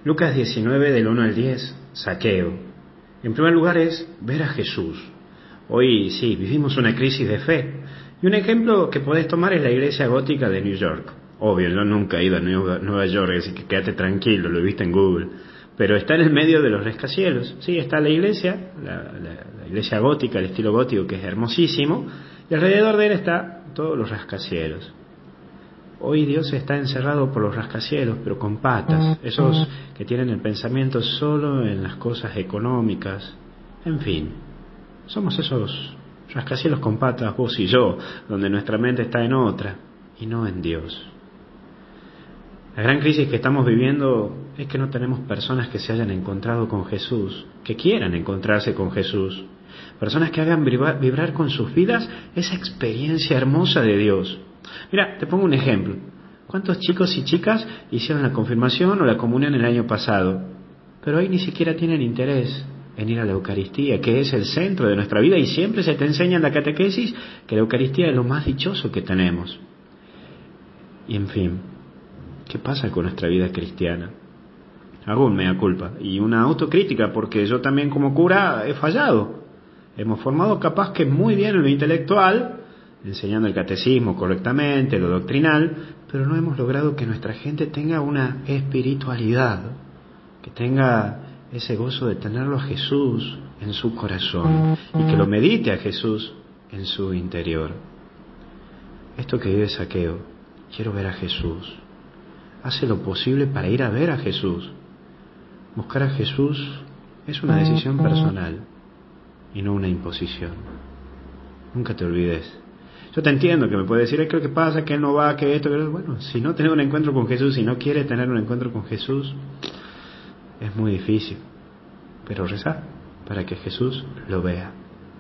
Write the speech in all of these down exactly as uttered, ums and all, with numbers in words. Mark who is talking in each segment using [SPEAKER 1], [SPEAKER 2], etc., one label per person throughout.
[SPEAKER 1] Lucas diecinueve, del uno al diez, saqueo. En primer lugar es ver a Jesús. Hoy sí, vivimos una crisis de fe. Y un ejemplo que podés tomar es la iglesia gótica de New York. Obvio, yo nunca he ido a Nueva York, así que quédate tranquilo, lo he visto en Google. Pero está en el medio de los rascacielos. Sí, está la iglesia, la, la, la iglesia gótica, el estilo gótico, que es hermosísimo. Y alrededor de él está todos los rascacielos. Hoy Dios está encerrado por los rascacielos, pero con patas, esos que tienen el pensamiento solo en las cosas económicas. En fin, somos esos rascacielos con patas, vos y yo, donde nuestra mente está en otra y no en Dios. La gran crisis que estamos viviendo es que no tenemos personas que se hayan encontrado con Jesús, que quieran encontrarse con Jesús, personas que hagan vibrar con sus vidas esa experiencia hermosa de Dios. Mira, te pongo un ejemplo. ¿Cuántos chicos y chicas hicieron la confirmación o la comunión el año pasado? Pero hoy ni siquiera tienen interés en ir a la Eucaristía, que es el centro de nuestra vida, y siempre se te enseña en la catequesis que la Eucaristía es lo más dichoso que tenemos. Y en fin, ¿qué pasa con nuestra vida cristiana? Hago un mea culpa y una autocrítica, porque yo también como cura he fallado. Hemos formado capaz que muy bien en lo intelectual, enseñando el catecismo correctamente, lo doctrinal, pero no hemos logrado que nuestra gente tenga una espiritualidad, que tenga ese gozo de tenerlo a Jesús en su corazón y que lo medite a Jesús en su interior. Esto que vive Saqueo, quiero ver a Jesús. Hace lo posible para ir a ver a Jesús. Buscar a Jesús es una decisión personal y no una imposición. Nunca te olvides. Yo te entiendo que me puedes decir, ¿qué es lo que pasa? Que él no va, que esto, que eso. Bueno, si no tiene un encuentro con Jesús, si no quiere tener un encuentro con Jesús, es muy difícil. Pero rezar para que Jesús lo vea.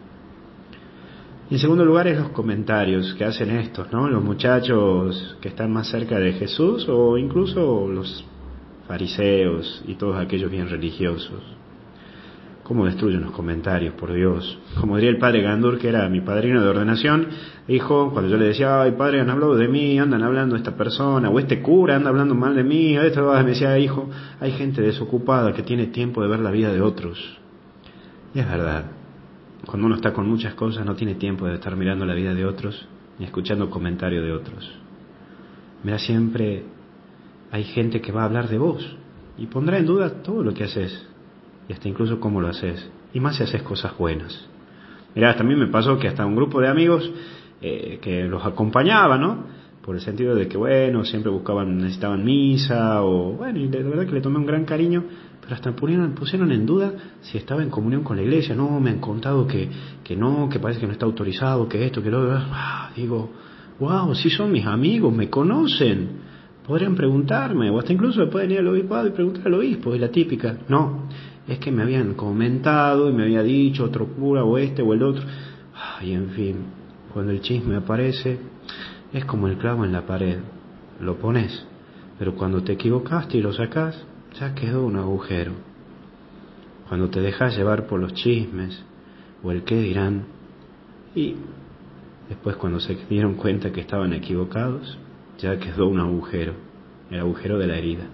[SPEAKER 1] Y en segundo lugar es los comentarios que hacen estos, ¿no? Los muchachos que están más cerca de Jesús o incluso los fariseos y todos aquellos bien religiosos. ¿Cómo destruyen los comentarios, por Dios? Como diría el padre Gandur, que era mi padrino de ordenación, dijo, cuando yo le decía, ay padre, han hablado de mí, andan hablando de esta persona, o este cura anda hablando mal de mí, o esto, me decía, hijo, hay gente desocupada que tiene tiempo de ver la vida de otros. Y es verdad, cuando uno está con muchas cosas no tiene tiempo de estar mirando la vida de otros, ni escuchando comentarios de otros. Mira, siempre hay gente que va a hablar de vos, y pondrá en duda todo lo que haces, y hasta incluso cómo lo haces, y más si haces cosas buenas. Mirá, también me pasó que hasta un grupo de amigos eh, que los acompañaba, ¿no? Por el sentido de que, bueno, siempre buscaban, necesitaban misa, o bueno, y de verdad que le tomé un gran cariño, pero hasta pusieron, pusieron en duda si estaba en comunión con la iglesia. No, me han contado que, que no, que parece que no está autorizado, que esto, que lo otro. Ah, digo, wow, sí son mis amigos, me conocen, podrían preguntarme, o hasta incluso pueden ir al obispado y preguntar al obispo, es la típica. No, es que me habían comentado y me había dicho otro cura o este o el otro. Y en fin, cuando el chisme aparece, es como el clavo en la pared. Lo pones, pero cuando te equivocaste y lo sacás, ya quedó un agujero. Cuando te dejas llevar por los chismes o el qué dirán, y después cuando se dieron cuenta que estaban equivocados, ya quedó un agujero, el agujero de la herida.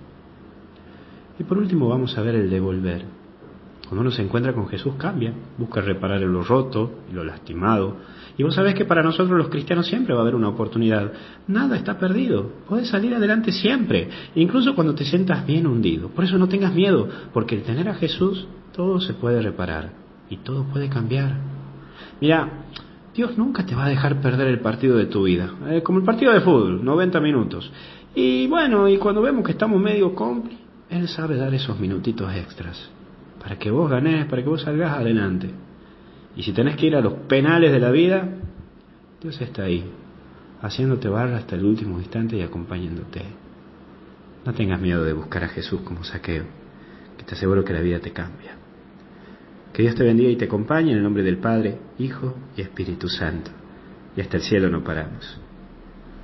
[SPEAKER 1] Y por último vamos a ver el devolver. Cuando uno se encuentra con Jesús cambia, busca reparar lo roto y lo lastimado. Y vos sabés que para nosotros los cristianos siempre va a haber una oportunidad. Nada está perdido, podés salir adelante siempre, incluso cuando te sientas bien hundido. Por eso no tengas miedo, porque el tener a Jesús todo se puede reparar y todo puede cambiar. Mira, Dios nunca te va a dejar perder el partido de tu vida, eh, como el partido de fútbol, noventa minutos. Y bueno, y cuando vemos que estamos medio compli, Él sabe dar esos minutitos extras para que vos ganés, para que vos salgas adelante. Y si tenés que ir a los penales de la vida, Dios está ahí, haciéndote barra hasta el último instante y acompañándote. No tengas miedo de buscar a Jesús como Saqueo, que te aseguro que la vida te cambia. Que Dios te bendiga y te acompañe en el nombre del Padre, Hijo y Espíritu Santo. Y hasta el cielo no paramos.